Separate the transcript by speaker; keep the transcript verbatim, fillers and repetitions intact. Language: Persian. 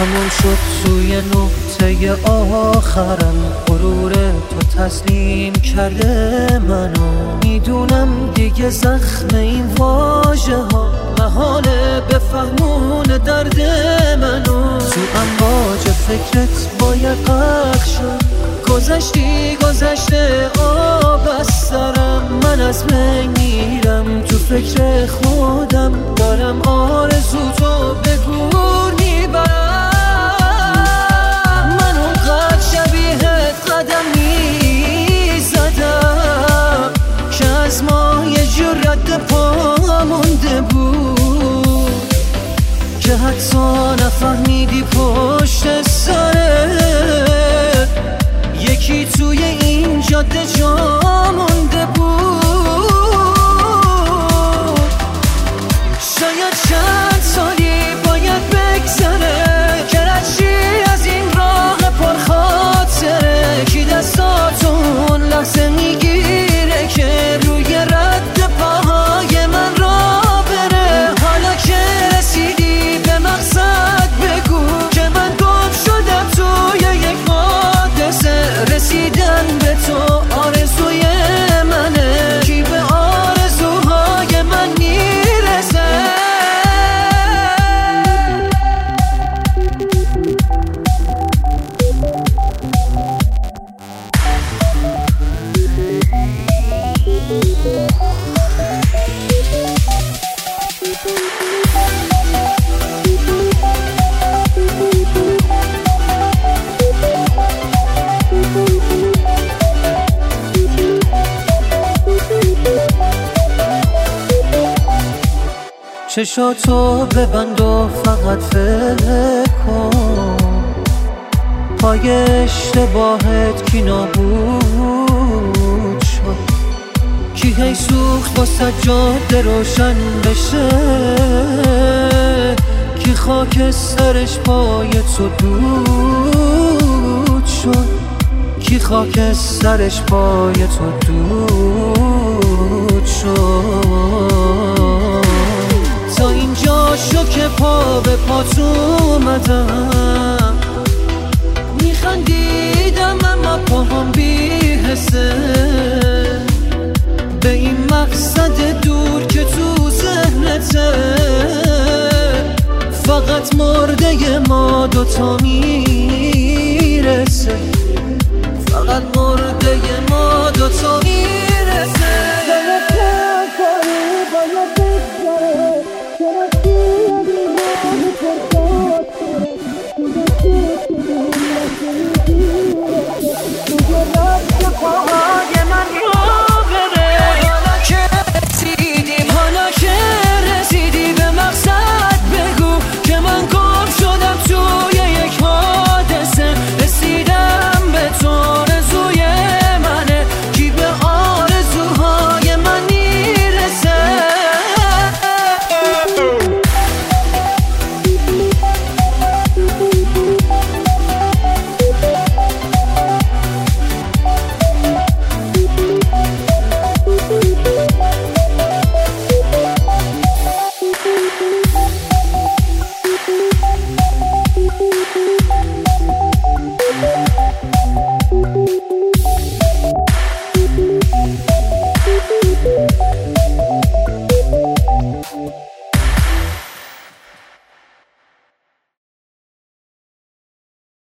Speaker 1: تموم شد توی نقطه آخرم، غرور تو تسلیم کرده منو. میدونم دیگه زخم این واژه ها محاله بفهمون درد منو. تو امواج فکرت باید غرق شد، گذشتی گذشته آب از سرم. من از بین میرم تو فکر خودم، دارم آرزو تو به گور میبرم. من اونقدر شبیهت قدم میزدم که از ما یه جور رد پا مونده بود، که حتی نفهمیدی پشت سرت یکی توی این جاده جا مونده بود. شاید چند سالی باید بگذره که رشی از این راه پرخاطره، کی دستاتون لحظه میگیره که روی رد پاهای من را بره. حالا که رسیدی به مقصد بگو که من گم شدم توی یک حادثه. رسیدن به تو آرزوی منه، کی به آرزوهای من میرسه. چشاتو ببند و فقط فکر کن، پای اشتباهت کی نابود شد، کی هی سوخت واسه جاده روشن بشه، کی خاک سرش پای تو دود شد، کی خاک سرش پای تو دود شد. تا اینجا شو که پا به پات اومدم، میخندیدم اما پاهم بی حسه به این مقصد دور که تو ذهنته. فقط مرده ما دوتا میرسه، فقط مرده ما دوتا میرسه.